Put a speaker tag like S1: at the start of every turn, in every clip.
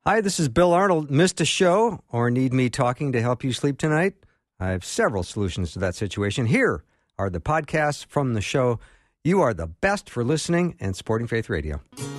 S1: Hi, this is Bill Arnold. Missed a show or need me talking to help you sleep tonight? I have several solutions to that situation. Here are the podcasts from the show. You are the best for listening and supporting Faith Radio.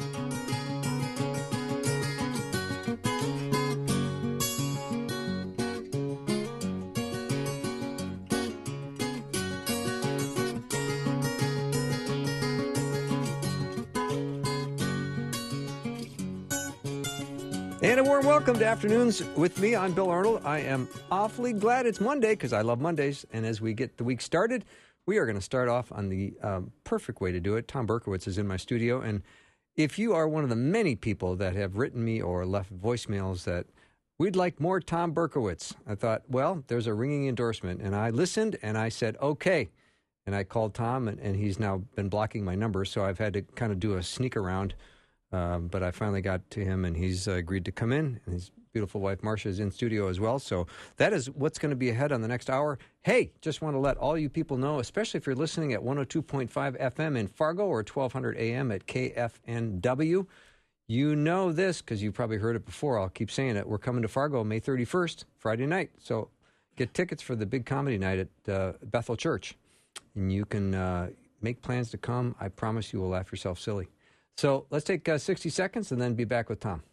S1: And a warm welcome to Afternoons with me. I'm Bill Arnold. I am awfully glad it's Monday because I love Mondays. And as we get the week started, we are going to start off on the perfect way to do it. Tom Berkowitz is in my studio. And if you are one of the many people that have written me or left voicemails that we'd like more Tom Berkowitz, I thought, well, there's a ringing endorsement. And I listened and I said, okay. And I called Tom and he's now been blocking my number. So I've had to kind of do a sneak around. But I finally got to him, and he's agreed to come in, and his beautiful wife, Marcia, is in studio as well. So that is what's going to be ahead on the next hour. Hey, just want to let all you people know, especially if you're listening at 102.5 FM in Fargo or 1200 AM at KFNW, you know this because you've probably heard it before. I'll keep saying it. We're coming to Fargo May 31st, Friday night. So get tickets for the big comedy night at Bethel Church, and you can make plans to come. I promise you will laugh yourself silly. So let's take 60 seconds and then be back with Tom.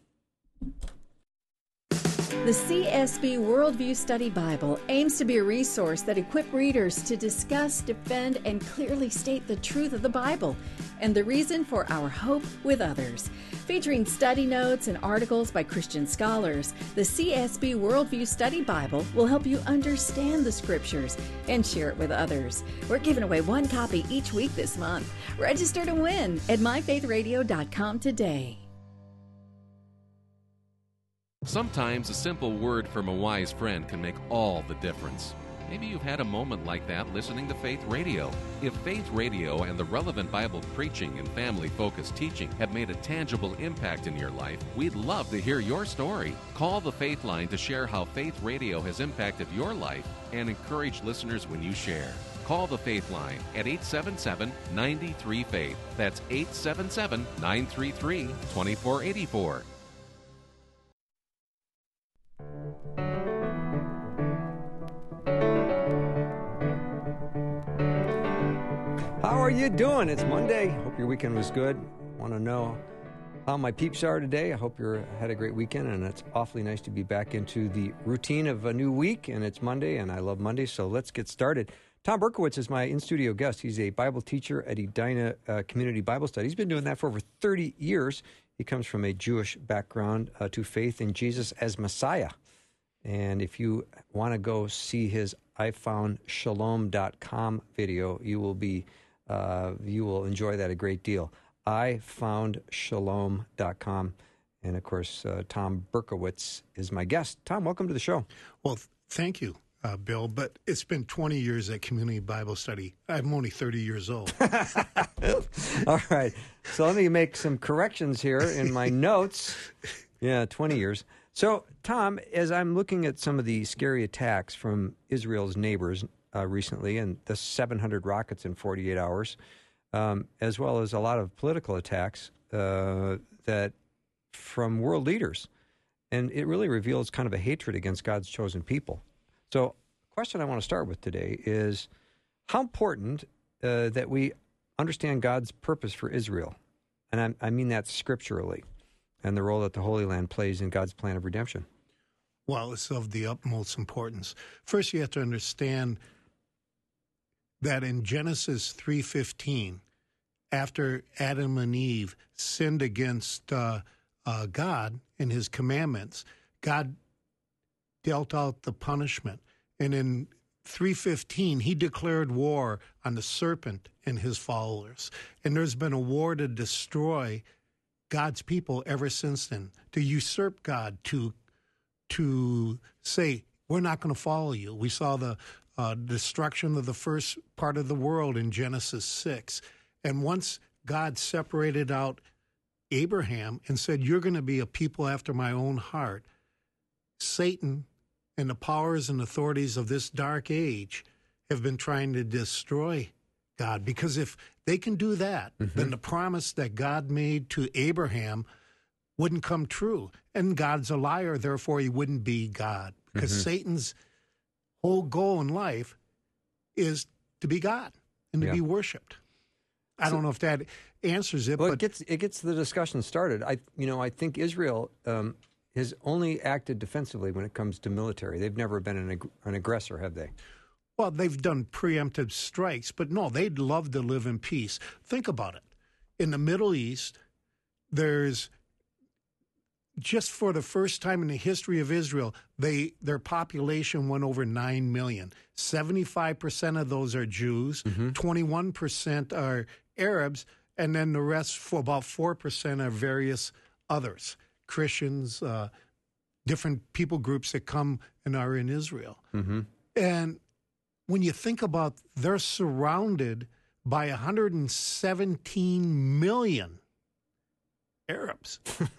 S2: The CSB Worldview Study Bible aims to be a resource that equips readers to discuss, defend, and clearly state the truth of the Bible and the reason for our hope with others. Featuring study notes and articles by Christian scholars, the CSB Worldview Study Bible will help you understand the Scriptures and share it with others. We're giving away one copy each week this month. Register to win at myfaithradio.com today.
S3: Sometimes a simple word from a wise friend can make all the difference. Maybe you've had a moment like that listening to Faith Radio. If Faith Radio and the relevant Bible preaching and family-focused teaching have made a tangible impact in your life, we'd love to hear your story. Call the Faith Line to share how Faith Radio has impacted your life and encourage listeners when you share. Call the Faith Line at 877-93-FAITH. That's 877-933-2484.
S1: How are you doing? It's Monday. Hope your weekend was good. Want to know how my peeps are today. I hope you had a great weekend, and it's awfully nice to be back into the routine of a new week, and it's Monday, and I love Monday, so let's get started. Tom Berkowitz is my in-studio guest. He's a Bible teacher at Edina Community Bible Study. He's been doing that for over 30 years. He comes from a Jewish background to faith in Jesus as Messiah. And if you want to go see his iFoundShalom.com video, you will enjoy that a great deal. iFoundShalom.com. And, of course, Tom Berkowitz is my guest. Tom, welcome to the show.
S4: Well, thank you, Bill. But it's been 20 years at Community Bible Study. I'm only 30 years old.
S1: All right. So let me make some corrections here in my notes. Yeah, 20 years. So, Tom, as I'm looking at some of the scary attacks from Israel's neighbors recently, and the 700 rockets in 48 hours, as well as a lot of political attacks that from world leaders, and it really reveals kind of a hatred against God's chosen people. So, the question I want to start with today is how important that we understand God's purpose for Israel, and I mean that scripturally, and the role that the Holy Land plays in God's plan of redemption.
S4: Well, it's of the utmost importance. First, you have to understand that in Genesis 3:15, after Adam and Eve sinned against God and his commandments, God dealt out the punishment. And in 3:15, he declared war on the serpent and his followers. And there's been a war to destroy God's people ever since then, to usurp God, to say, we're not going to follow you. We saw the destruction of the first part of the world in Genesis 6. And once God separated out Abraham and said, you're going to be a people after my own heart, Satan and the powers and authorities of this dark age have been trying to destroy God. Because if they can do that, then the promise that God made to Abraham wouldn't come true. And God's a liar, therefore he wouldn't be God. Because Satan's whole goal in life is to be God and to be worshipped. I don't know if that answers it.
S1: Well,
S4: but
S1: it gets the discussion started. I think Israel has only acted defensively when it comes to military. They've never been an aggressor, have they?
S4: Well, they've done preemptive strikes, but no, they'd love to live in peace. Think about it. In the Middle East, there's, just for the first time in the history of Israel, their population went over 9 million. 75% of those are Jews, 21% are Arabs, and then the rest, for about 4%, are various others, Christians, different people groups that come and are in Israel. And when you think about, they're surrounded by 117 million Arabs.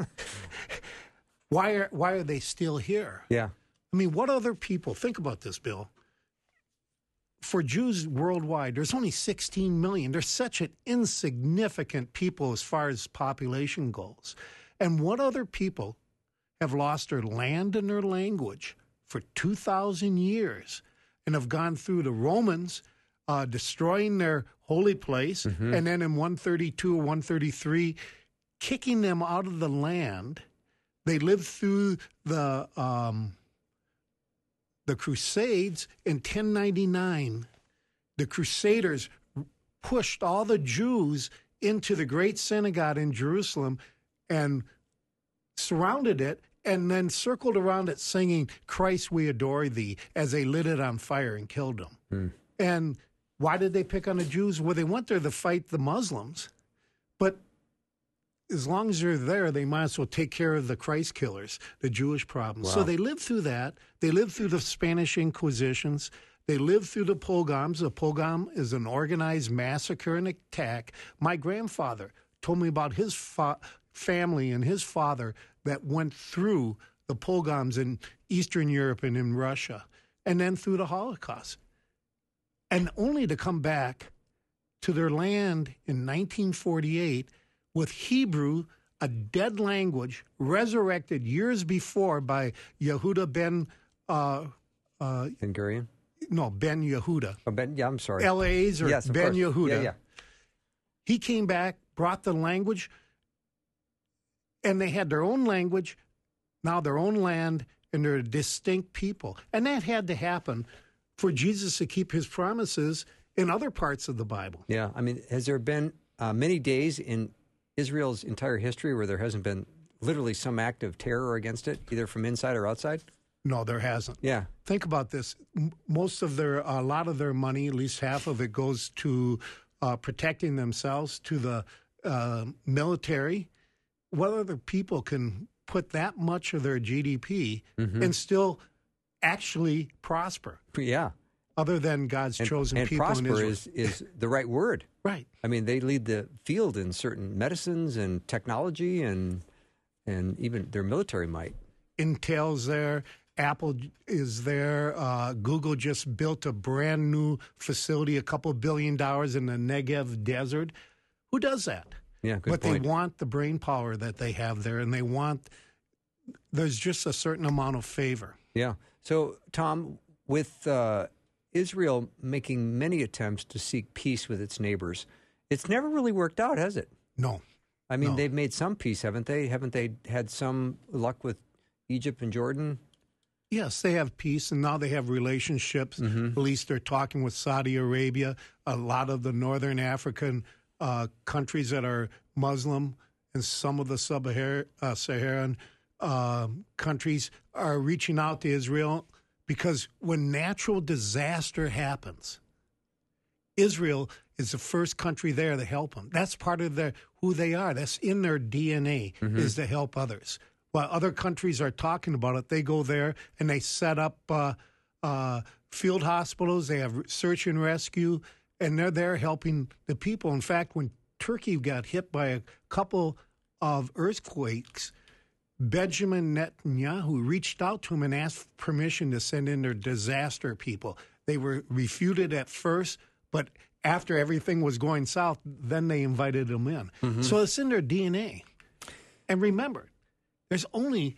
S4: Why are they still here?
S1: Yeah.
S4: I mean, what other people, think about this, Bill. For Jews worldwide, there's only 16 million. They're such an insignificant people as far as population goes. And what other people have lost their land and their language for 2,000 years and have gone through the Romans destroying their holy place, and then in 132 or 133, kicking them out of the land. They lived through the Crusades. In 1099. The Crusaders pushed all the Jews into the great synagogue in Jerusalem and surrounded it, and then circled around it singing, "Christ, we adore thee," as they lit it on fire and killed them. And why did they pick on the Jews? Well, they went there to fight the Muslims. But as long as they're there, they might as well take care of the Christ killers, the Jewish problem. Wow. So they lived through that. They lived through the Spanish Inquisitions. They lived through the pogroms. A pogrom is an organized massacre and attack. My grandfather told me about his family and his father that went through the pogroms in Eastern Europe and in Russia, and then through the Holocaust. And only to come back to their land in 1948 with Hebrew, a dead language, resurrected years before by Yehuda ben...
S1: Ben-Gurion?
S4: No, Ben Yehuda.
S1: Oh, I'm sorry.
S4: Eliezer,
S1: yes,
S4: Ben
S1: course.
S4: Yehuda.
S1: Yeah.
S4: He came back, brought the language, and they had their own language, now their own land, and they're a distinct people. And that had to happen for Jesus to keep his promises in other parts of the Bible.
S1: Yeah, I mean, has there been many days in Israel's entire history where there hasn't been literally some act of terror against it, either from inside or outside?
S4: No, there hasn't.
S1: Yeah.
S4: Think about this. A lot of their money, at least half of it, goes to protecting themselves, to the military. What other people can put that much of their GDP and still actually prosper?
S1: Yeah.
S4: Other than God's chosen people in Israel.
S1: And prosper is the right word.
S4: Right.
S1: I mean, they lead the field in certain medicines and technology and even their military might. Intel's
S4: there. Apple is there. Google just built a brand new facility, $2 billion in the Negev desert. Who does that?
S1: Yeah, good
S4: But
S1: point.
S4: They want the brain power that they have there, and there's just a certain amount of favor.
S1: Yeah. So, Tom, with Israel making many attempts to seek peace with its neighbors, it's never really worked out, has it?
S4: No.
S1: I mean, they've made some peace, haven't they? Haven't they had some luck with Egypt and Jordan?
S4: Yes, they have peace, and now they have relationships. At least they're talking with Saudi Arabia. A lot of the northern African countries that are Muslim and some of the Sub-Saharan countries are reaching out to Israel, because when natural disaster happens, Israel is the first country there to help them. That's part of who they are. That's in their DNA, is to help others. While other countries are talking about it, they go there and they set up field hospitals. They have search and rescue, and they're there helping the people. In fact, when Turkey got hit by a couple of earthquakes, Benjamin Netanyahu reached out to him and asked permission to send in their disaster people. They were refuted at first, but after everything was going south, then they invited them in. So it's in their DNA. And remember, There's only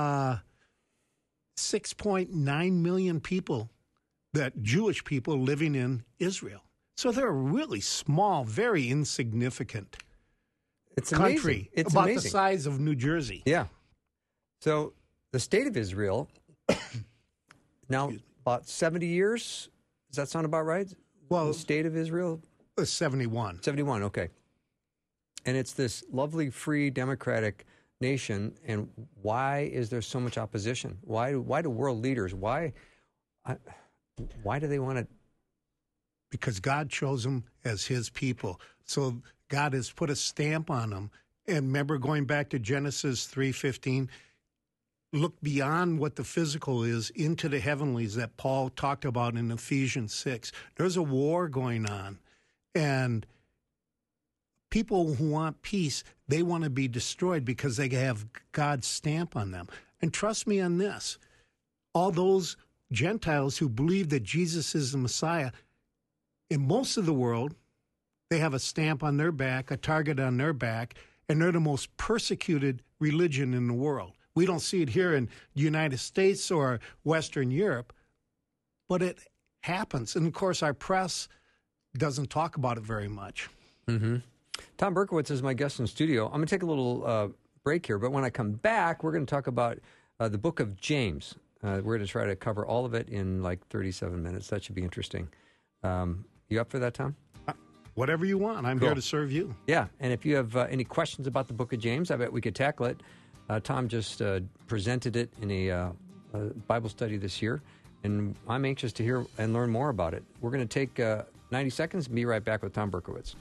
S4: 6.9 million people, that Jewish people living in Israel. So they're a really small, very insignificant country.
S1: It's
S4: about
S1: amazing.
S4: The size of New Jersey.
S1: Yeah. So the state of Israel, now about 70 years, does that sound about right?
S4: Well,
S1: the state of Israel?
S4: 71.
S1: 71, okay. And it's this lovely, free, democratic nation. And why is there so much opposition? Why do world leaders, why do they want to?
S4: Because God chose them as his people. So God has put a stamp on them. And remember, going back to Genesis 3:15, look beyond what the physical is into the heavenlies that Paul talked about in Ephesians 6. There's a war going on. And people who want peace, they want to be destroyed because they have God's stamp on them. And trust me on this, all those Gentiles who believe that Jesus is the Messiah, in most of the world, they have a stamp on their back, a target on their back, and they're the most persecuted religion in the world. We don't see it here in the United States or Western Europe, but it happens. And, of course, our press doesn't talk about it very much.
S1: Mm-hmm. Tom Berkowitz is my guest in studio. I'm going to take a little break here, but when I come back, we're going to talk about the book of James. We're going to try to cover all of it in like 37 minutes. That should be interesting. You up for that, Tom?
S4: Whatever you want. I'm here to serve you.
S1: Yeah, and if you have any questions about the book of James, I bet we could tackle it. Tom just presented it in a Bible study this year, and I'm anxious to hear and learn more about it. We're going to take 90 seconds and be right back with Tom Berkowitz.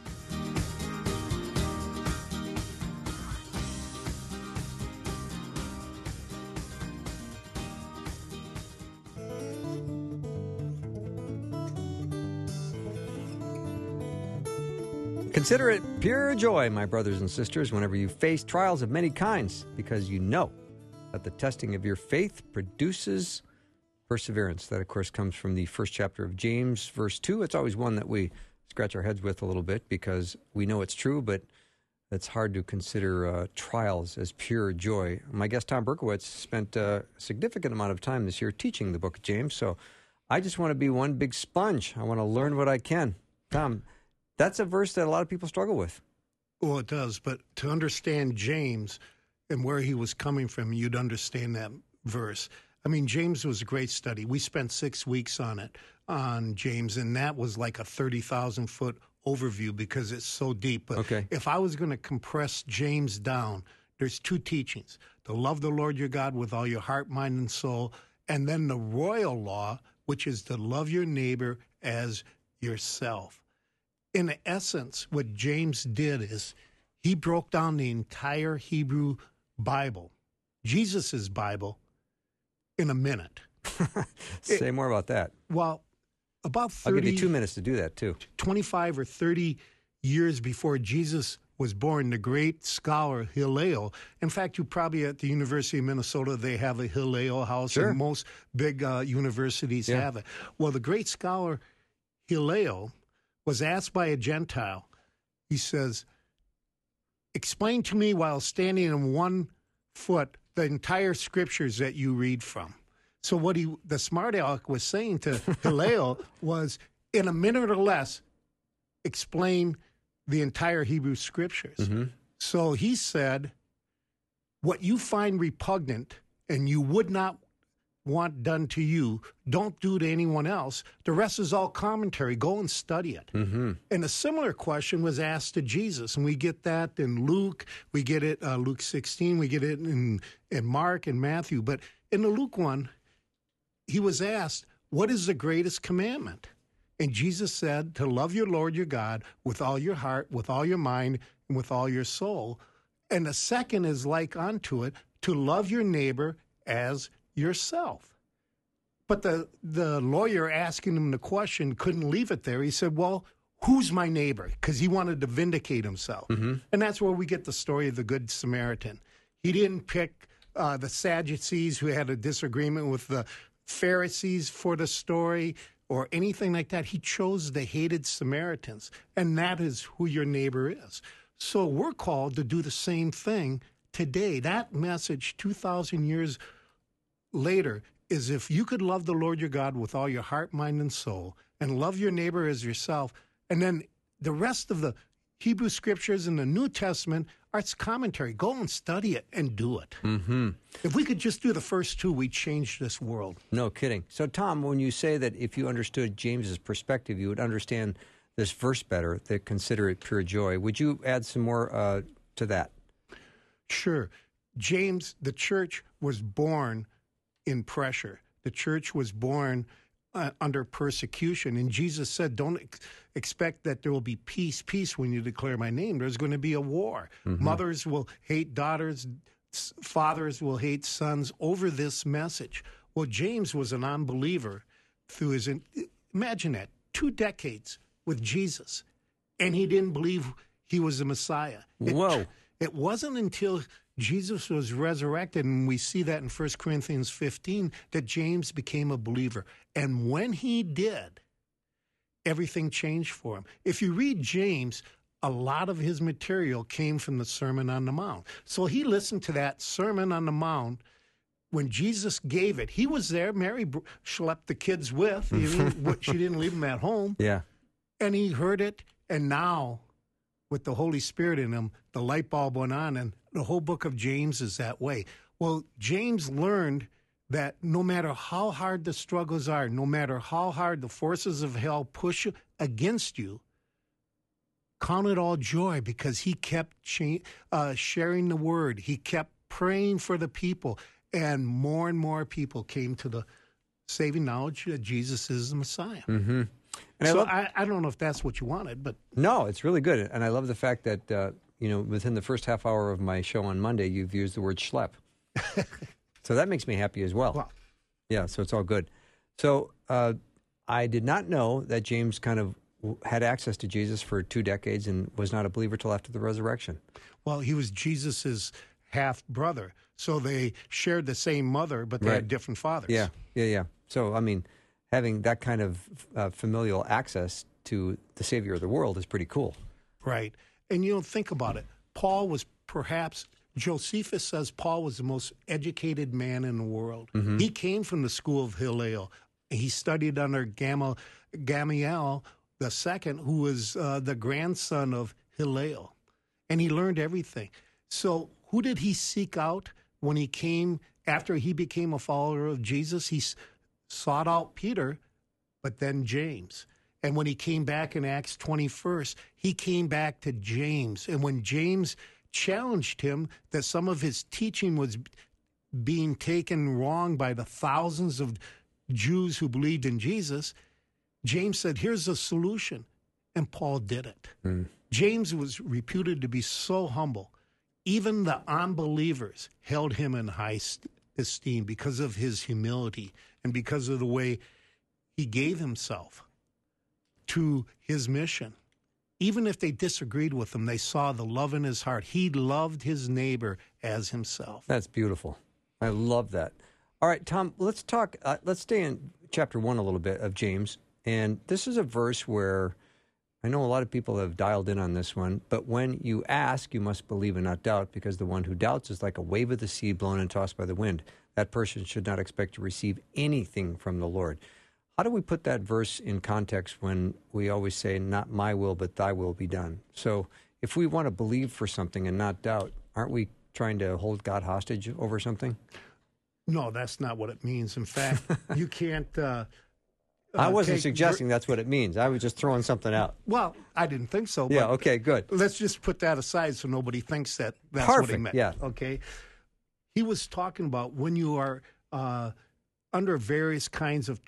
S1: Consider it pure joy, my brothers and sisters, whenever you face trials of many kinds, because you know that the testing of your faith produces perseverance. That, of course, comes from the first chapter of James, verse 2. It's always one that we scratch our heads with a little bit because we know it's true, but it's hard to consider trials as pure joy. My guest, Tom Berkowitz, spent a significant amount of time this year teaching the book of James, so I just want to be one big sponge. I want to learn what I can. Tom, that's a verse that a lot of people struggle with.
S4: Well, it does, but to understand James and where he was coming from, you'd understand that verse. I mean, James was a great study. We spent 6 weeks on James, and that was like a 30,000-foot overview because it's so deep. But if I was going to compress James down, there's 2 teachings: to love the Lord your God with all your heart, mind, and soul, and then the royal law, which is to love your neighbor as yourself. In essence, what James did is he broke down the entire Hebrew Bible, Jesus' Bible, in a minute.
S1: Say more about that.
S4: Well, about 30...
S1: I'll give you 2 minutes to do that, too.
S4: 25 or 30 years before Jesus was born, the great scholar Hillel. In fact, you probably at the University of Minnesota, they have a Hillel house,
S1: sure.
S4: And most big universities have it. Well, the great scholar Hillel was asked by a Gentile, he says, explain to me while standing on 1 foot the entire scriptures that you read from. So what the smart aleck was saying to Hillel was, in a minute or less, explain the entire Hebrew scriptures. Mm-hmm. So he said, what you find repugnant and you would not want done to you, don't do to anyone else. The rest is all commentary. Go and study it. Mm-hmm. And a similar question was asked to Jesus, and we get that in Luke. We get it Luke 16. We get it in Mark and Matthew. But in the Luke one, he was asked, what is the greatest commandment? And Jesus said, to love your Lord your God with all your heart, with all your mind, and with all your soul. And the second is like unto it, to love your neighbor as yourself. But the lawyer asking him the question couldn't leave it there. He said, well, who's my neighbor? Because he wanted to vindicate himself. Mm-hmm. And that's where we get the story of the Good Samaritan. He didn't pick the Sadducees who had a disagreement with the Pharisees for the story or anything like that. He chose the hated Samaritans, and that is who your neighbor is. So we're called to do the same thing today, that message 2,000 years later is if you could love the Lord your God with all your heart, mind, and soul, and love your neighbor as yourself, and then the rest of the Hebrew Scriptures in the New Testament are its commentary. Go and study it and do it.
S1: Mm-hmm.
S4: If we could just do the first two, we'd change this world.
S1: No kidding. So, Tom, when you say that if you understood James's perspective, you would understand this verse better, that consider it pure joy, would you add some more to that?
S4: Sure. James, the church was born in pressure. The church was born under persecution. And Jesus said, don't expect that there will be peace when you declare my name. There's going to be a war. Mm-hmm. Mothers will hate daughters. Fathers will hate sons over this message. Well, James was an unbeliever through his, imagine that, 2 decades with Jesus, and he didn't believe he was the Messiah.
S1: Whoa.
S4: It wasn't until Jesus was resurrected, and we see that in 1 Corinthians 15, that James became a believer. And when he did, everything changed for him. If you read James, a lot of his material came from the Sermon on the Mount. So he listened to that Sermon on the Mount when Jesus gave it. He was there. Mary schlepped the kids with. She didn't leave them at home.
S1: Yeah.
S4: And he heard it, and now, with the Holy Spirit in him, the light bulb went on, and the whole book of James is that way. Well, James learned that no matter how hard the struggles are, no matter how hard the forces of hell push against you, count it all joy, because he kept sharing the word. He kept praying for the people, and more people came to the saving knowledge that Jesus is the Messiah.
S1: Mm-hmm. And
S4: so I don't know if that's what you wanted, but...
S1: No, it's really good. And I love the fact that, within the first half hour of my show on Monday, you've used the word schlep. So that makes me happy as well. Yeah, so it's all good. So I did not know that James kind of had access to Jesus for 2 decades and was not a believer till after the resurrection.
S4: Well, he was Jesus's half-brother. So they shared the same mother, but they had different fathers.
S1: Yeah. So, I mean, having that kind of familial access to the Savior of the world is pretty cool.
S4: Right. And, think about it. Paul was perhaps, Josephus says Paul was the most educated man in the world. Mm-hmm. He came from the school of Hillel. He studied under Gamaliel II, who was the grandson of Hillel. And he learned everything. So who did he seek out when he came, after he became a follower of Jesus? He sought out Peter, but then James. And when he came back in Acts 21st, he came back to James. And when James challenged him that some of his teaching was being taken wrong by the thousands of Jews who believed in Jesus, James said, here's a solution. And Paul did it. Mm. James was reputed to be so humble. Even the unbelievers held him in high esteem because of his humility and because of the way he gave himself to his mission. Even if they disagreed with him, they saw the love in his heart. He loved his neighbor as himself.
S1: That's beautiful. I love that. All right, Tom, let's talk. Let's stay in chapter 1 a little bit of James. And this is a verse where I know a lot of people have dialed in on this one, but when you ask, you must believe and not doubt, because the one who doubts is like a wave of the sea blown and tossed by the wind. That person should not expect to receive anything from the Lord. How do we put that verse in context when we always say, not my will, but thy will be done? So if we want to believe for something and not doubt, aren't we trying to hold God hostage over something?
S4: No, that's not what it means. In fact, you can't...
S1: I wasn't suggesting that's what it means. I was just throwing something out.
S4: Well, I didn't think so.
S1: Yeah, okay, good.
S4: Let's just put that aside so nobody thinks that that's
S1: Perfect,
S4: what he meant.
S1: Yeah.
S4: Okay. He was talking about when you are under various kinds of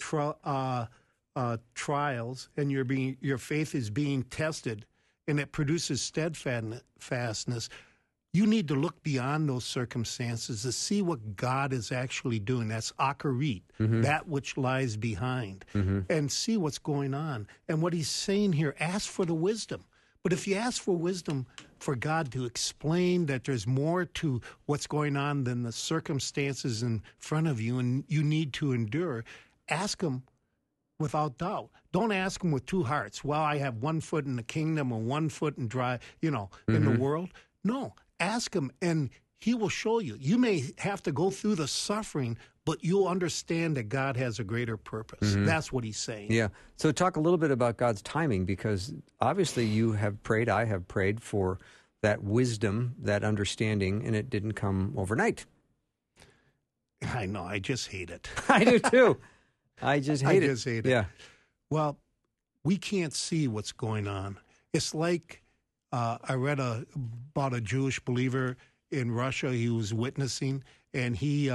S4: trials and your faith is being tested and it produces steadfastness, you need to look beyond those circumstances to see what God is actually doing. That's akarit, that which lies behind, and see what's going on. And what he's saying here, ask for the wisdom. But if you ask for wisdom for God to explain that there's more to what's going on than the circumstances in front of you and you need to endure, ask him without doubt. Don't ask him with 2 hearts. Well, I have 1 foot in the kingdom and 1 foot in in the world. No. Ask him, and He will show you. You may have to go through the suffering, but you'll understand that God has a greater purpose.
S1: Mm-hmm.
S4: That's what he's saying.
S1: Yeah. So talk a little bit about God's timing, because obviously you have prayed, I have prayed for that wisdom, that understanding, and it didn't come overnight.
S4: I know. I just hate it.
S1: I do too. I just hate
S4: it.
S1: Yeah.
S4: Well, we can't see what's going on. It's like I read about a Jewish believer in Russia. He was witnessing, and he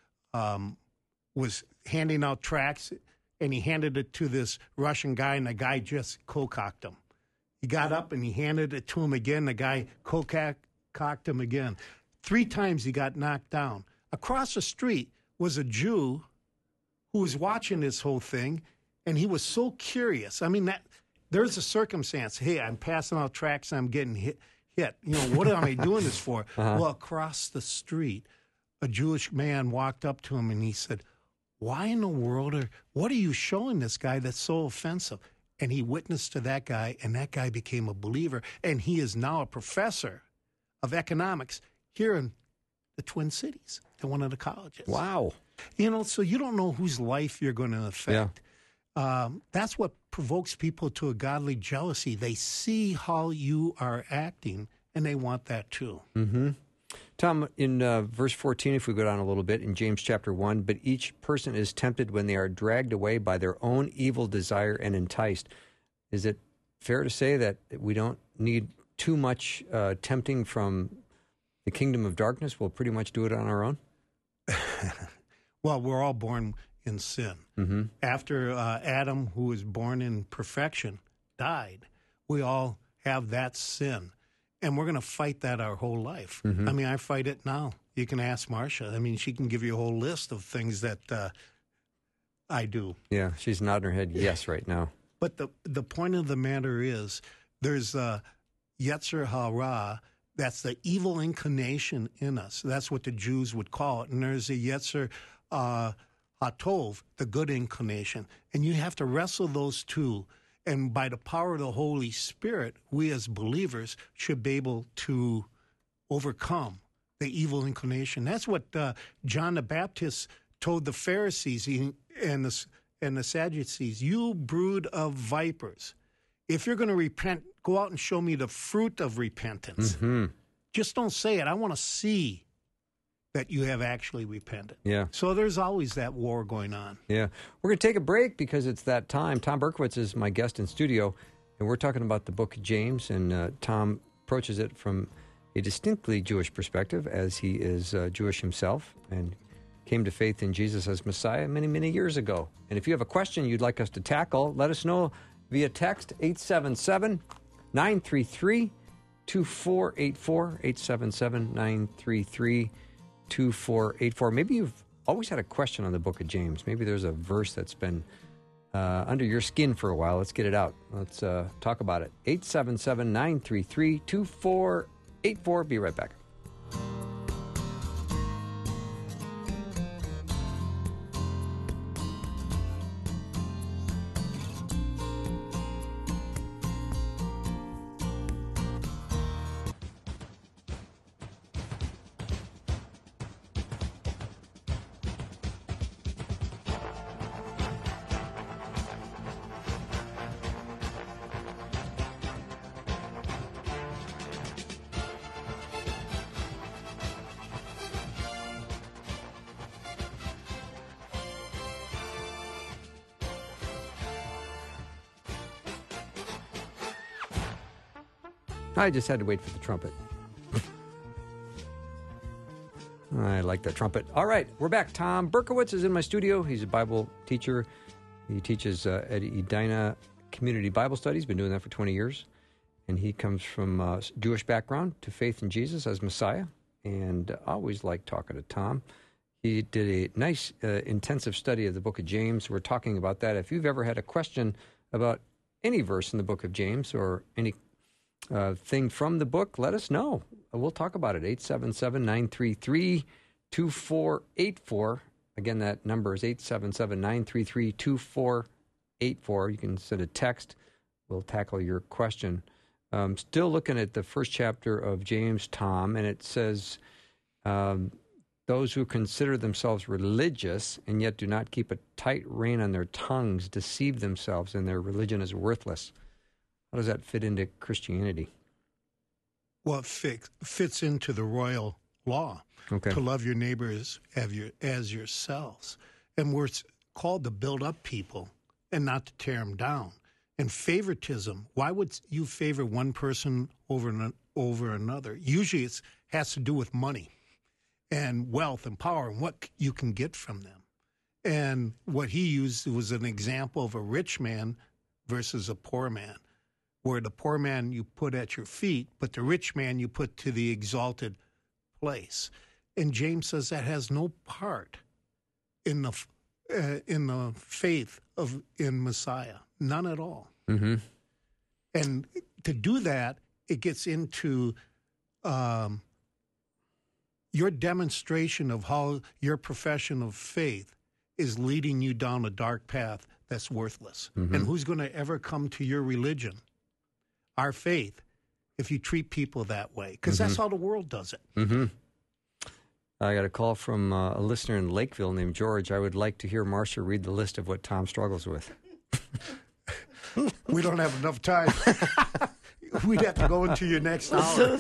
S4: was handing out tracts, and he handed it to this Russian guy, and the guy just cocked him. He got up and he handed it to him again. The guy cocked him again. 3 times he got knocked down. Across the street was a Jew who was watching this whole thing, and he was so curious. I mean, there's a circumstance. Hey, I'm passing out tracts, and I'm getting hit. What am I doing this for? Uh-huh. Well, across the street, a Jewish man walked up to him, and he said, why in the world what are you showing this guy that's so offensive? And he witnessed to that guy, and that guy became a believer, and he is now a professor of economics here in the Twin Cities at one of the colleges.
S1: Wow.
S4: So you don't know whose life you're going to affect. Yeah. That's what provokes people to a godly jealousy. They see how you are acting, and they want that too.
S1: Mm-hmm. Tom, in verse 14, if we go down a little bit, in James chapter 1, but each person is tempted when they are dragged away by their own evil desire and enticed. Is it fair to say that we don't need too much tempting from the kingdom of darkness? We'll pretty much do it on our own?
S4: Well, we're all born in sin.
S1: Mm-hmm.
S4: After Adam, who was born in perfection, died, we all have that sin. And we're going to fight that our whole life. Mm-hmm. I mean, I fight it now. You can ask Marcia. I mean, she can give you a whole list of things that I do.
S1: Yeah, she's nodding her head yes right now.
S4: But the point of the matter is there's Yetzer Hara, that's the evil inclination in us. That's what the Jews would call it. And there's the Yetzer Hatov, the good inclination. And you have to wrestle those two. And by the power of the Holy Spirit, we as believers should be able to overcome the evil inclination. That's what John the Baptist told the Pharisees and the Sadducees. You brood of vipers. If you're going to repent, go out and show me the fruit of repentance.
S1: Mm-hmm.
S4: Just don't say it. I want to see that you have actually repented.
S1: Yeah.
S4: So there's always that war going on.
S1: Yeah. We're going to take a break because it's that time. Tom Berkowitz is my guest in studio, and we're talking about the book of James, and Tom approaches it from a distinctly Jewish perspective, as he is Jewish himself and came to faith in Jesus as Messiah many, many years ago. And if you have a question you'd like us to tackle, let us know via text 877-933-2484, 877-933-2484. Maybe you've always had a question on the book of James. Maybe there's a verse that's been under your skin for a while. Let's get it out. Let's talk about it. 877-933-2484. Be right back. I just had to wait for the trumpet. I like that trumpet. All right, we're back. Tom Berkowitz is in my studio. He's a Bible teacher. He teaches at Edina Community Bible Studies. He's been doing that for 20 years. And he comes from a Jewish background to faith in Jesus as Messiah. And I always like talking to Tom. He did a nice intensive study of the book of James. We're talking about that. If you've ever had a question about any verse in the book of James or any thing from the book, let us know. We'll talk about it. 877-933-2484. Again, that number is 877-933-2484. You can send a text. We'll tackle your question. Still looking at the first chapter of James, Tom, and it says, Those who consider themselves religious and yet do not keep a tight rein on their tongues deceive themselves, and their religion is worthless. How does that fit into Christianity?
S4: Well, it fits into the royal law to love your neighbors as yourselves. And we're called to build up people and not to tear them down. And favoritism, why would you favor one person over another? Usually it has to do with money and wealth and power and what you can get from them. And what he used was an example of a rich man versus a poor man, where the poor man you put at your feet, but the rich man you put to the exalted place. And James says that has no part in the faith in Messiah, none at all.
S1: Mm-hmm.
S4: And to do that, it gets into your demonstration of how your profession of faith is leading you down a dark path that's worthless.
S1: Mm-hmm.
S4: And who's going to ever come to your religion, our faith, if you treat people that way? Because that's how the world does it.
S1: Mm-hmm. I got a call from a listener in Lakeville named George. I would like to hear Marcia read the list of what Tom struggles with.
S4: We don't have enough time. We'd have to go into your next hour.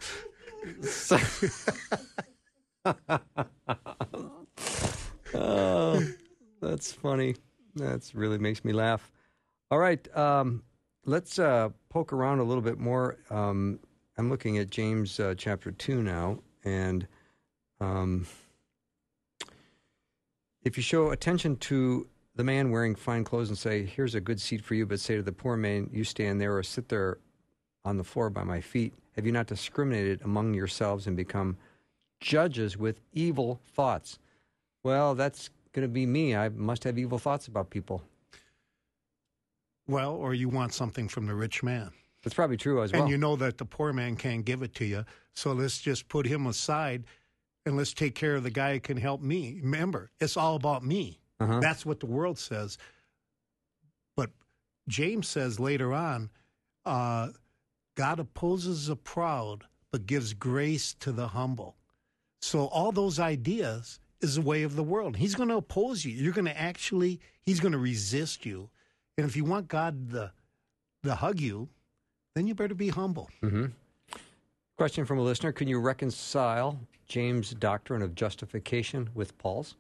S1: Oh, that's funny. That really makes me laugh. All right, let's poke around a little bit more. I'm looking at James chapter 2 now, and if you show attention to the man wearing fine clothes and say, "Here's a good seat for you," but say to the poor man, "You stand there or sit there on the floor by my feet," have you not discriminated among yourselves and become judges with evil thoughts? Well, that's going to be me. I must have evil thoughts about people.
S4: Well, or you want something from the rich man.
S1: That's probably true as well.
S4: And you know that the poor man can't give it to you, so let's just put him aside and let's take care of the guy who can help me. Remember, it's all about me.
S1: Uh-huh.
S4: That's what the world says. But James says later on, God opposes the proud, but gives grace to the humble. So all those ideas is the way of the world. He's going to oppose you. You're going to he's going to resist you. And if you want God to hug you, then you better be humble.
S1: Mm-hmm. Question from a listener. Can you reconcile James' doctrine of justification with Paul's?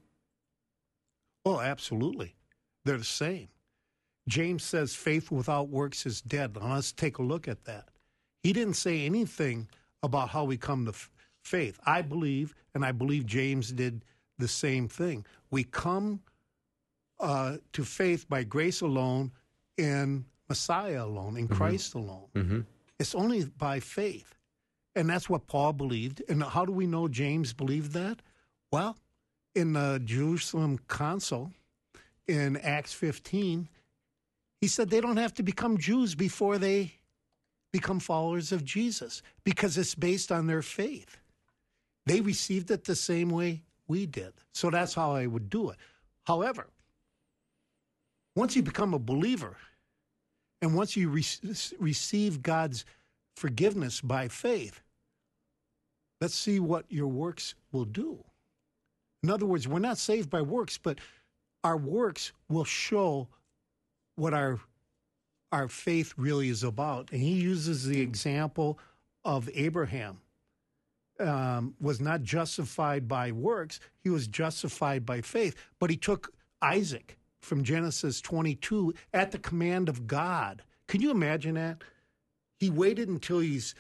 S4: Oh, absolutely. They're the same. James says faith without works is dead. Now let's take a look at that. He didn't say anything about how we come to faith. I believe, and I believe James did the same thing. We come to faith by grace alone, in Messiah alone, in Christ alone.
S1: Mm-hmm.
S4: It's only by faith. And that's what Paul believed. And how do we know James believed that? Well, in the Jerusalem Council in Acts 15, he said they don't have to become Jews before they become followers of Jesus, because it's based on their faith. They received it the same way we did. So that's how I would do it. However, once you become a believer, and once you receive God's forgiveness by faith, let's see what your works will do. In other words, we're not saved by works, but our works will show what our faith really is about. And he uses the example of Abraham. Was not justified by works, he was justified by faith. But he took Isaac from Genesis 22 at the command of God. Can you imagine that? He waited until he's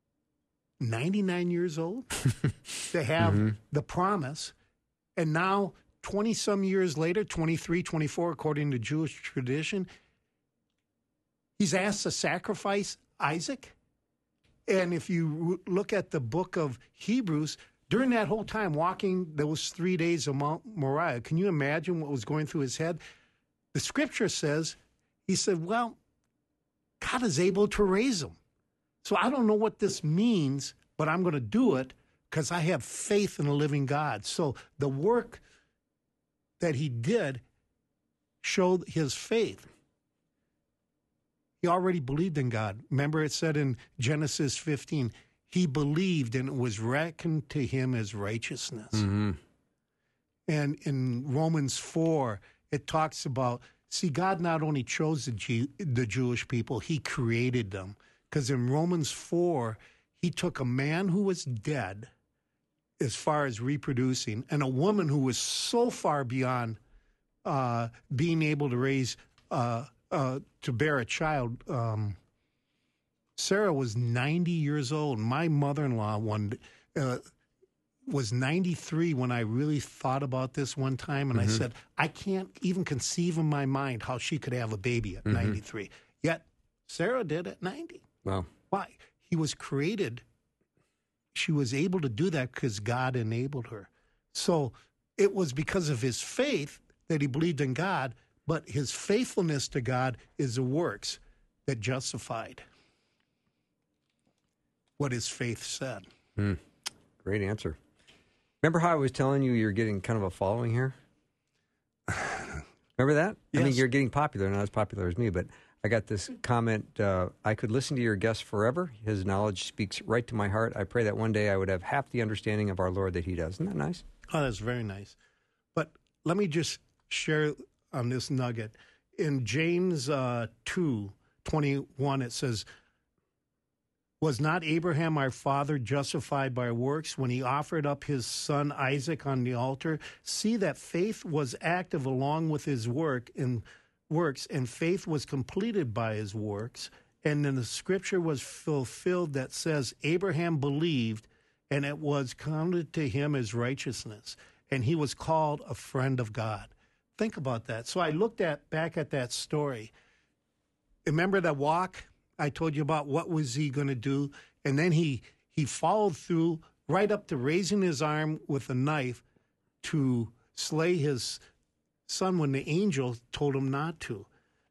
S4: 99 years old to have the promise. And now, 20-some years later, 23, 24, according to Jewish tradition, he's asked to sacrifice Isaac. And if you look at the book of Hebrews, during that whole time walking those 3 days of Mount Moriah, can you imagine what was going through his head? The scripture says, he said, well, God is able to raise him. So I don't know what this means, but I'm going to do it because I have faith in a living God. So the work that he did showed his faith. He already believed in God. Remember, it said in Genesis 15, he believed, and it was reckoned to him as righteousness.
S1: Mm-hmm.
S4: And in Romans 4, it talks about, see, God not only chose the Jewish people, he created them. Because in Romans 4, he took a man who was dead as far as reproducing, and a woman who was so far beyond being able to raise, to bear a child. Sarah was 90 years old. My mother-in-law was 93 when I really thought about this one time, and I said, I can't even conceive in my mind how she could have a baby at 93. Yet Sarah did at 90.
S1: Wow.
S4: Why? He was created. She was able to do that because God enabled her. So it was because of his faith that he believed in God, but his faithfulness to God is the works that justified what his faith said.
S1: Great answer. Remember how I was telling you you're getting kind of a following here? Remember that?
S4: Yes.
S1: I mean, you're getting popular, not as popular as me, but I got this comment, I could listen to your guest forever. His knowledge speaks right to my heart. I pray that one day I would have half the understanding of our Lord that he does. Isn't that nice?
S4: Oh, that's very nice. But let me just share on this nugget. In James 2:21, it says, was not Abraham our father justified by works when he offered up his son Isaac on the altar? See that faith was active along with his works, and faith was completed by his works. And then the scripture was fulfilled that says, Abraham believed, and it was counted to him as righteousness, and he was called a friend of God. Think about that. So I looked back at that story. Remember the walk I told you about? What was he going to do? And then he followed through right up to raising his arm with a knife to slay his son when the angel told him not to.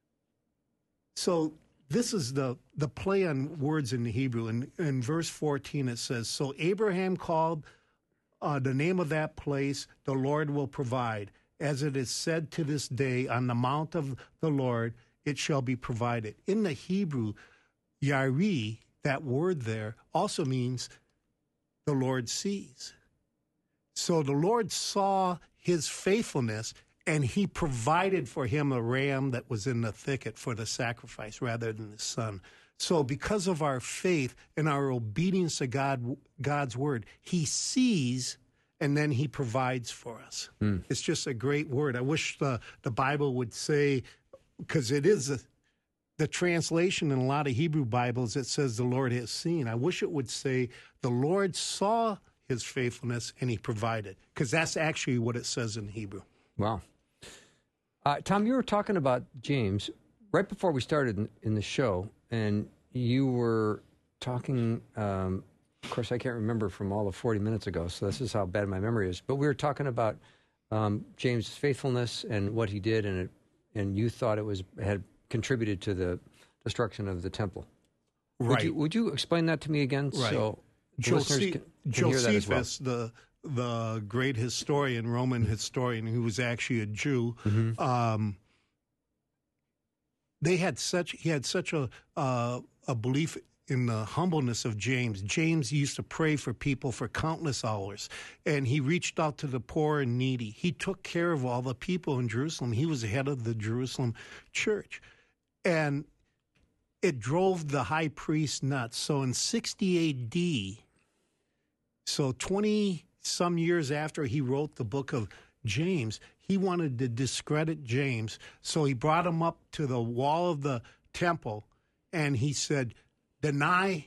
S4: So this is the play on words in the Hebrew. In verse 14 it says, so Abraham called the name of that place, the Lord will provide. As it is said to this day, on the mount of the Lord it shall be provided. In the Hebrew, Yireh, that word there, also means the Lord sees. So the Lord saw his faithfulness, and he provided for him a ram that was in the thicket for the sacrifice rather than the son. So because of our faith and our obedience to God's word, he sees and then he provides for us. It's just a great word. I wish the Bible would say, because it is the translation in a lot of Hebrew Bibles, it says the Lord has seen. I wish it would say the Lord saw his faithfulness and he provided, because that's actually what it says in Hebrew.
S1: Wow. Tom, you were talking about James right before we started in the show, and you were talking, of course, I can't remember from all of 40 minutes ago, so this is how bad my memory is, but we were talking about James' faithfulness and what he did, and you thought it had contributed to the destruction of the temple.
S4: Right.
S1: Would you explain that to me again?
S4: Right.
S1: So the listeners can hear that as well.
S4: Josephus, the great historian, Roman historian, who was actually a Jew, he had such a belief in the humbleness of James. James used to pray for people for countless hours, and he reached out to the poor and needy. He took care of all the people in Jerusalem. He was the head of the Jerusalem church, and it drove the high priest nuts. So in 60 A.D., so 20-some years after he wrote the book of James, he wanted to discredit James. So he brought him up to the wall of the temple, and he said, deny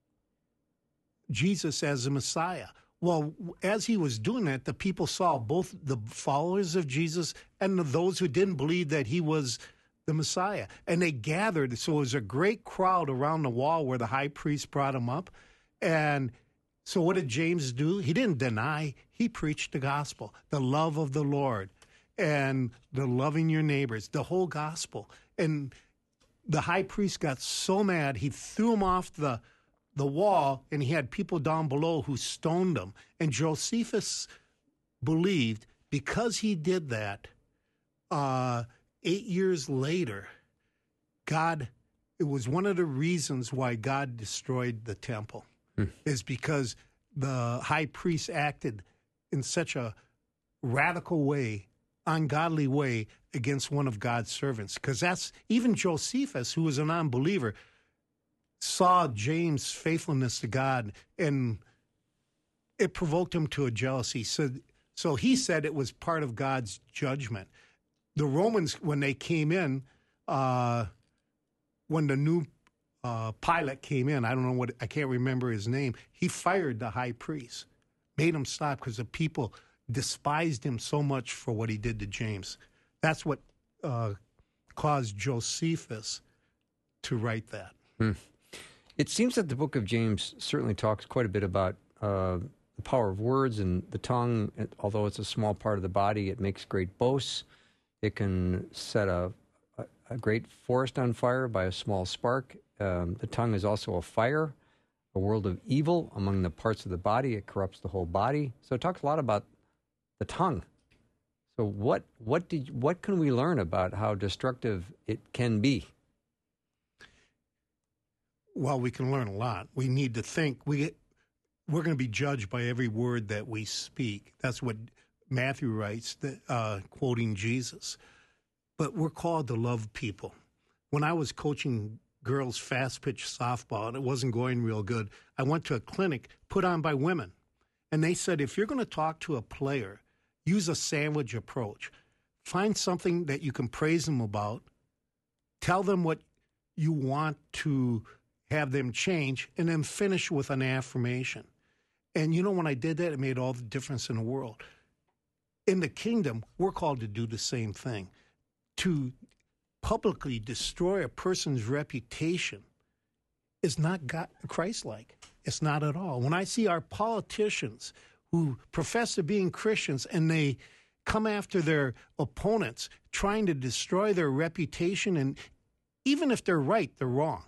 S4: Jesus as the Messiah. Well, as he was doing that, the people saw both the followers of Jesus and those who didn't believe that he was the Messiah. And they gathered. So it was a great crowd around the wall where the high priest brought him up. And so what did James do? He didn't deny. He preached the gospel, the love of the Lord, and the loving your neighbors, the whole gospel. And the high priest got so mad, he threw him off the wall, and he had people down below who stoned him. And Josephus believed because he did that, 8 years later, it was one of the reasons why God destroyed the temple. is because the high priest acted in such a radical way, ungodly way against one of God's servants. Because that's even Josephus, who was a non-believer, saw James' faithfulness to God, and it provoked him to a jealousy. So he said it was part of God's judgment. The Romans, when they came in, when the new Pilate came in, I can't remember his name, he fired the high priest, made him stop because the people despised him so much for what he did to James. That's what caused Josephus to write that.
S1: It seems that the book of James certainly talks quite a bit about the power of words and the tongue. Although it's a small part of the body, it makes great boasts. It can set a great forest on fire by a small spark. The tongue is also a fire, a world of evil among the parts of the body. It corrupts the whole body. So it talks a lot about the tongue. So what can we learn about how destructive it can be?
S4: Well, we can learn a lot. We need to think. We're going to be judged by every word that we speak. That's what Matthew writes, quoting Jesus. But we're called to love people. When I was coaching girls fast-pitch softball and it wasn't going real good, I went to a clinic put on by women. And they said, if you're going to talk to a player, use a sandwich approach. Find something that you can praise them about. Tell them what you want to have them change, and then finish with an affirmation. And when I did that, it made all the difference in the world. In the kingdom, we're called to do the same thing. To publicly destroy a person's reputation is not Christ-like. It's not at all. When I see our politicians who profess to being Christians and they come after their opponents, trying to destroy their reputation, and even if they're right, they're wrong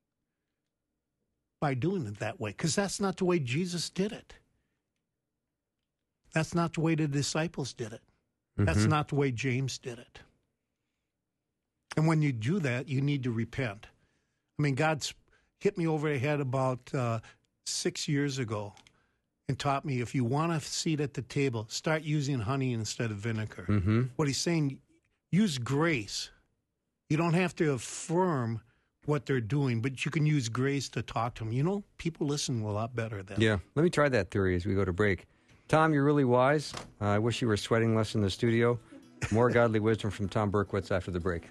S4: by doing it that way, because that's not the way Jesus did it. That's not the way the disciples did it. That's not the way James did it. And when you do that, you need to repent. I mean, God's hit me over the head about 6 years ago and taught me, if you want a seat at the table, start using honey instead of vinegar. What he's saying, use grace. You don't have to affirm what they're doing, but you can use grace to talk to them. People listen a lot better then.
S1: Yeah, let me try that theory as we go to break. Tom, you're really wise. I wish you were sweating less in the studio. More godly wisdom from Tom Berkowitz after the break.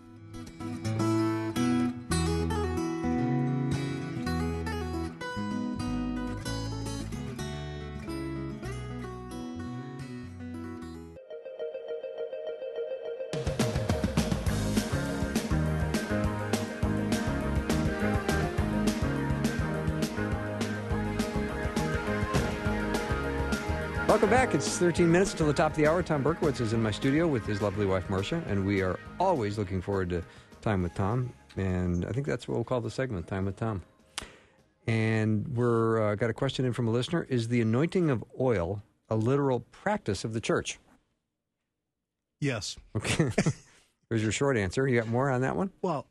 S1: Welcome back. It's 13 minutes till the top of the hour. Tom Berkowitz is in my studio with his lovely wife, Marcia, and we are always looking forward to Time with Tom, and I think that's what we'll call the segment, Time with Tom. And we're got a question in from a listener. Is the anointing of oil a literal practice of the church?
S4: Yes.
S1: Okay. There's your short answer. You got more on that one?
S4: Well,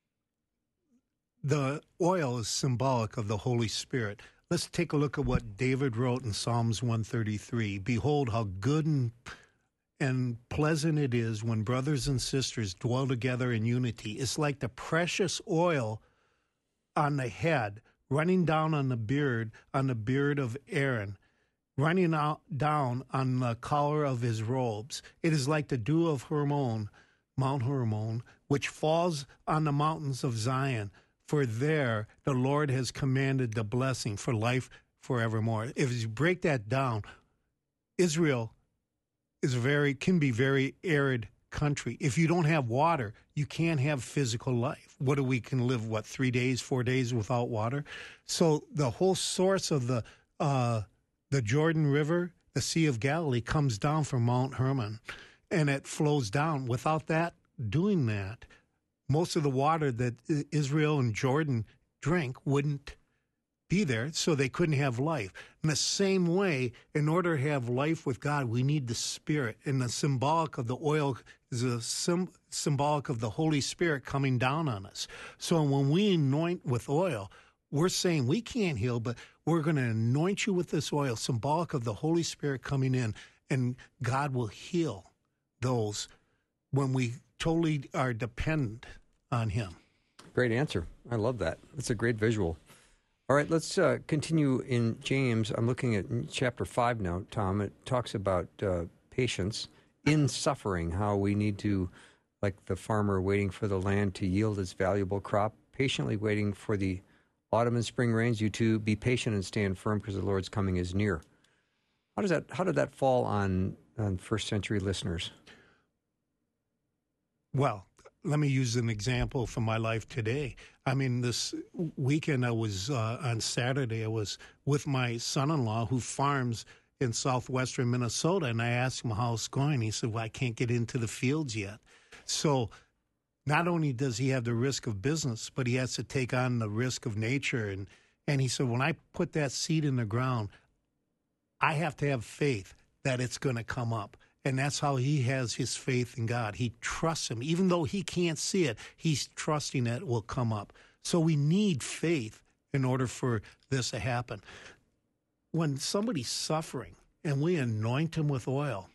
S4: the oil is symbolic of the Holy Spirit. Let's take a look at what David wrote in Psalms 133. Behold, how good and pleasant it is when brothers and sisters dwell together in unity. It's like the precious oil on the head, running down on the beard of Aaron, running down on the collar of his robes. It is like the dew of Hermon, Mount Hermon, which falls on the mountains of Zion. For there the Lord has commanded the blessing for life forevermore. If you break that down, Israel can be very arid country. If you don't have water, you can't have physical life. We can live 3 days, 4 days without water? So the whole source of the Jordan River, the Sea of Galilee, comes down from Mount Hermon, and it flows down. Without doing that, most of the water that Israel and Jordan drink wouldn't be there, so they couldn't have life. In the same way, in order to have life with God, we need the Spirit. And the symbolic of the oil is a symbolic of the Holy Spirit coming down on us. So when we anoint with oil, we're saying we can't heal, but we're going to anoint you with this oil, symbolic of the Holy Spirit coming in, and God will heal those when we totally are dependent on him.
S1: Great answer. I love that. That's a great visual. All right, let's continue in James. I'm looking at chapter 5 now, Tom. It talks about patience in suffering, how we need to, like the farmer waiting for the land to yield its valuable crop, patiently waiting for the autumn and spring rains, you too be patient and stand firm because the Lord's coming is near. How did that fall on first century listeners?
S4: Well, let me use an example from my life today. I mean, this weekend on Saturday, I was with my son-in-law who farms in southwestern Minnesota, and I asked him how it's going. He said, well, I can't get into the fields yet. So not only does he have the risk of business, but he has to take on the risk of nature. And he said, when I put that seed in the ground, I have to have faith that it's going to come up. And that's how he has his faith in God. He trusts him. Even though he can't see it, he's trusting that it will come up. So we need faith in order for this to happen. When somebody's suffering and we anoint him with oil,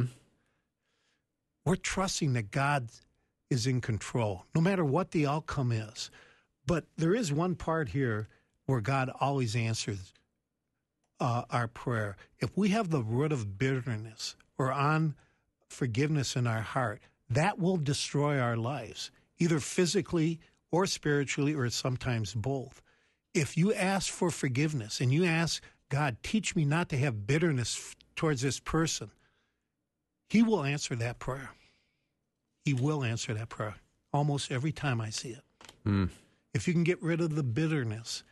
S4: we're trusting that God is in control, no matter what the outcome is. But there is one part here where God always answers our prayer. If we have the root of bitterness or unforgiveness in our heart, that will destroy our lives, either physically or spiritually, or sometimes both. If you ask for forgiveness and you ask God, teach me not to have bitterness towards this person, he will answer that prayer. He will answer that prayer almost every time I see it. If you can get rid of the bitterness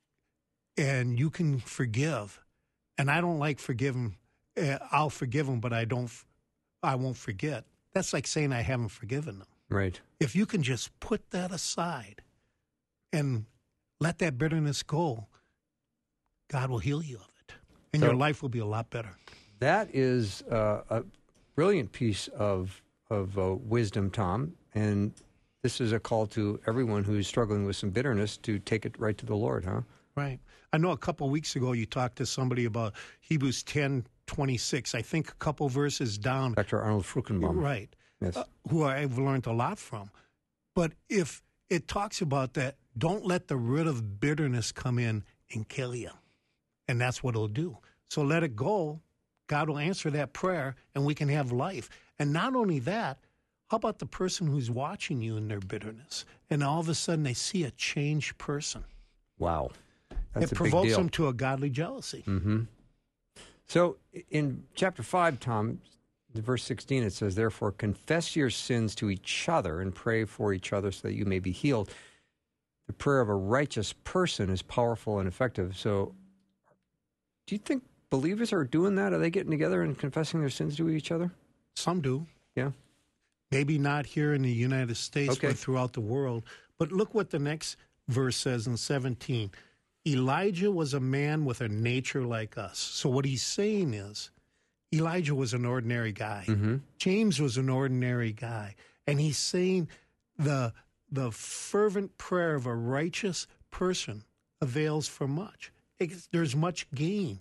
S4: and you can forgive, and I don't like forgiving, I'll forgive them, but I won't forget. That's like saying I haven't forgiven them.
S1: Right.
S4: If you can just put that aside and let that bitterness go, God will heal you of it, and your life will be a lot better.
S1: That is a brilliant piece of wisdom, Tom, and this is a call to everyone who's struggling with some bitterness to take it right to the Lord, huh?
S4: Right. I know a couple of weeks ago you talked to somebody about Hebrews 10:26. I think a couple verses down.
S1: Dr. Arnold Fruckenbaum.
S4: Right.
S1: Yes.
S4: Who I've learned a lot from. But if it talks about that, don't let the root of bitterness come in and kill you. And that's what it'll do. So let it go. God will answer that prayer, and we can have life. And not only that, how about the person who's watching you in their bitterness? And all of a sudden they see a changed person.
S1: Wow. That's
S4: it provokes them to a godly jealousy.
S1: Mm-hmm. So in chapter 5, Tom, verse 16, it says, therefore, confess your sins to each other and pray for each other so that you may be healed. The prayer of a righteous person is powerful and effective. So do you think believers are doing that? Are they getting together and confessing their sins to each other?
S4: Some do.
S1: Yeah.
S4: Maybe not here in the United States, but throughout the world. But look what the next verse says in 17. Elijah was a man with a nature like us. So what he's saying is, Elijah was an ordinary guy. Mm-hmm. James was an ordinary guy. And he's saying the fervent prayer of a righteous person avails for much. There's much gain.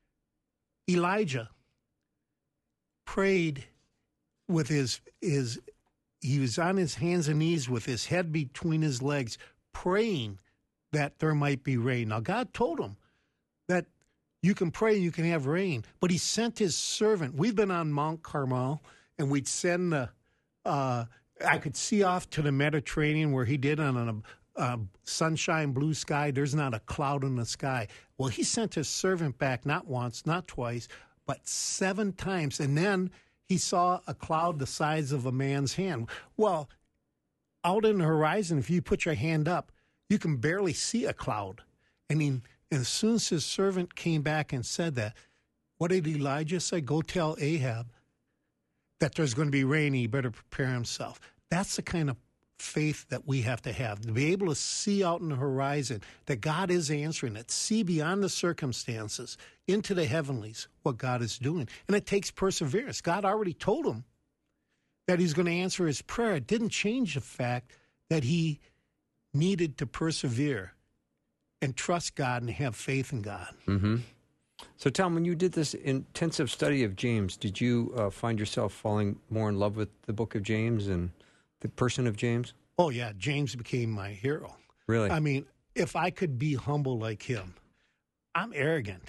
S4: Elijah prayed with he was on his hands and knees with his head between his legs, praying that there might be rain. Now, God told him that you can pray, you can have rain, but he sent his servant. We've been on Mount Carmel, and we'd send I could see off to the Mediterranean where he did on a sunshine, blue sky. There's not a cloud in the sky. Well, he sent his servant back not once, not twice, but 7 times. And then he saw a cloud the size of a man's hand. Well, out in the horizon, if you put your hand up, you can barely see a cloud. And as soon as his servant came back and said that, what did Elijah say? Go tell Ahab that there's going to be rain, he better prepare himself. That's the kind of faith that we have to be able to see out in the horizon that God is answering it, see beyond the circumstances into the heavenlies what God is doing. And it takes perseverance. God already told him that he's going to answer his prayer. It didn't change the fact that he needed to persevere and trust God and have faith in God.
S1: Mm-hmm. So, Tom, when you did this intensive study of James, did you find yourself falling more in love with the book of James and the person of James?
S4: Oh, yeah. James became my hero.
S1: Really?
S4: I mean, if I could be humble like him, I'm arrogant.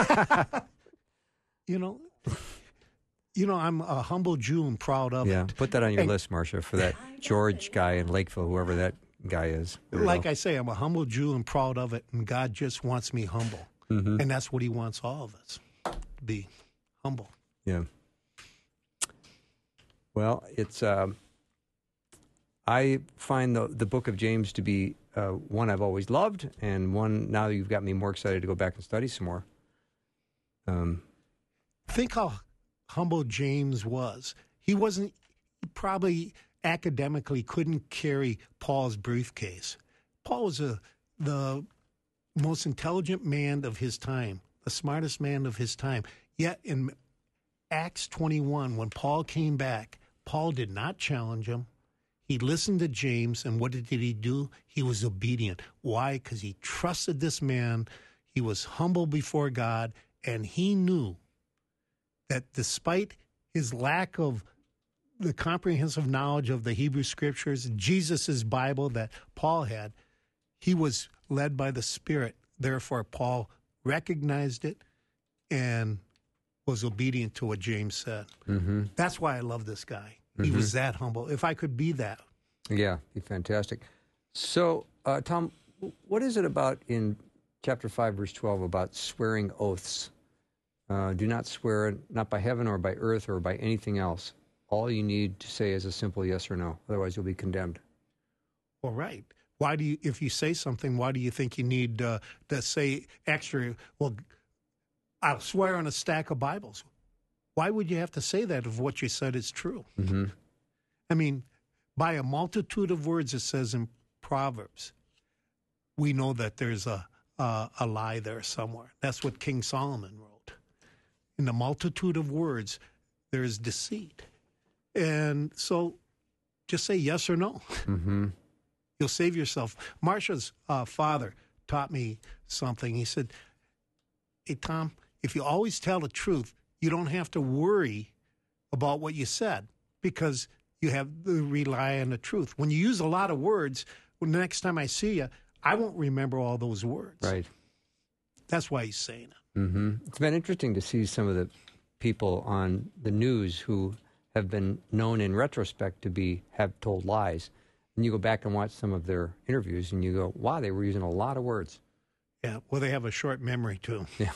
S4: You know, I'm a humble Jew and proud of it.
S1: Put that on your list, Marcia, for that George guy in Lakeville, whoever that guy is.
S4: Like I say, I'm a humble Jew and proud of it, and God just wants me humble.
S1: Mm-hmm.
S4: And that's what he wants all of us, to be humble.
S1: Yeah. Well, it's I find the book of James to be one I've always loved, and one now you've got me more excited to go back and study some more.
S4: Think how humble James was. He probably academically couldn't carry Paul's briefcase. Paul was the most intelligent man of his time, the smartest man of his time. Yet in Acts 21, when Paul came back, Paul did not challenge him. He listened to James, and what did he do? He was obedient. Why? Because he trusted this man. He was humble before God, and he knew that despite his lack of the comprehensive knowledge of the Hebrew Scriptures, Jesus' Bible that Paul had, he was led by the Spirit. Therefore, Paul recognized it and was obedient to what James said. Mm-hmm. That's why I love this guy. He was that humble. If I could be that.
S1: Yeah, be fantastic. So, Tom, what is it about in chapter 5, verse 12, about swearing oaths? Do not swear, not by heaven or by earth or by anything else. All you need to say is a simple yes or no. Otherwise, you'll be condemned.
S4: Well, right. Why do you, if you say something, why do you think you need to say extra? Well, I'll swear on a stack of Bibles. Why would you have to say that if what you said is true?
S1: Mm-hmm.
S4: I mean, by a multitude of words, it says in Proverbs, we know that there's a lie there somewhere. That's what King Solomon wrote. In the multitude of words, there is deceit. And so just say yes or no.
S1: Mm-hmm.
S4: You'll save yourself. Marcia's father taught me something. He said, hey, Tom, if you always tell the truth, you don't have to worry about what you said because you have to rely on the truth. When you use a lot of words, well, the next time I see you, I won't remember all those words.
S1: Right.
S4: That's why he's saying it.
S1: Mm-hmm. It's been interesting to see some of the people on the news who have been known in retrospect to have told lies. And you go back and watch some of their interviews and you go, wow, they were using a lot of words.
S4: Yeah, well, they have a short memory, too.
S1: Yeah.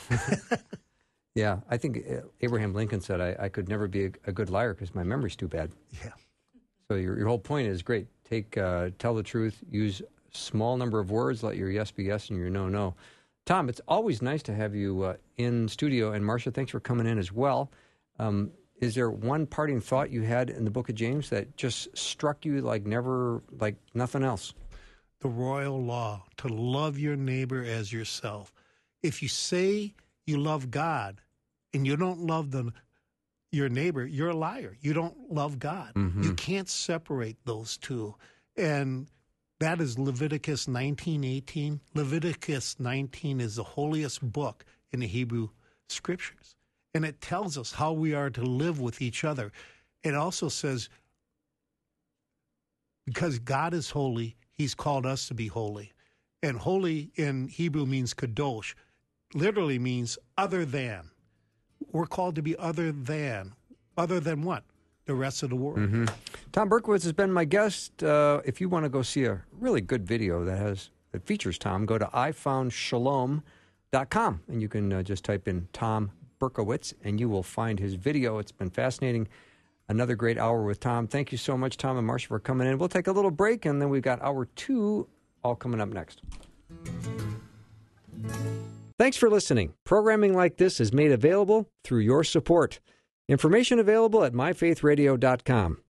S1: Yeah, I think Abraham Lincoln said, I could never be a good liar because my memory's too bad.
S4: Yeah.
S1: So your whole point is great. Tell the truth, use a small number of words, let your yes be yes and your no, no. Tom, it's always nice to have you in studio. And Marcia, thanks for coming in as well. Is there one parting thought you had in the book of James that just struck you like nothing else?
S4: The royal law, to love your neighbor as yourself. If you say you love God and you don't love your neighbor, you're a liar. You don't love God. Mm-hmm. You can't separate those two. And that is Leviticus 19:18. Leviticus 19 is the holiest book in the Hebrew Scriptures. And it tells us how we are to live with each other. It also says, because God is holy, he's called us to be holy. And holy in Hebrew means kadosh. Literally means other than. We're called to be other than. Other than what? The rest of the world.
S1: Mm-hmm. Tom Berkowitz has been my guest. If you want to go see a really good video that features Tom, go to ifoundshalom.com and you can just type in Tom Berkowitz and you will find his video. It's been fascinating. Another great hour with Tom. Thank you so much, Tom and Marcia, for coming in. We'll take a little break and then we've got hour 2 all coming up next. Thanks for listening. Programming like this is made available through your support. Information available at myfaithradio.com.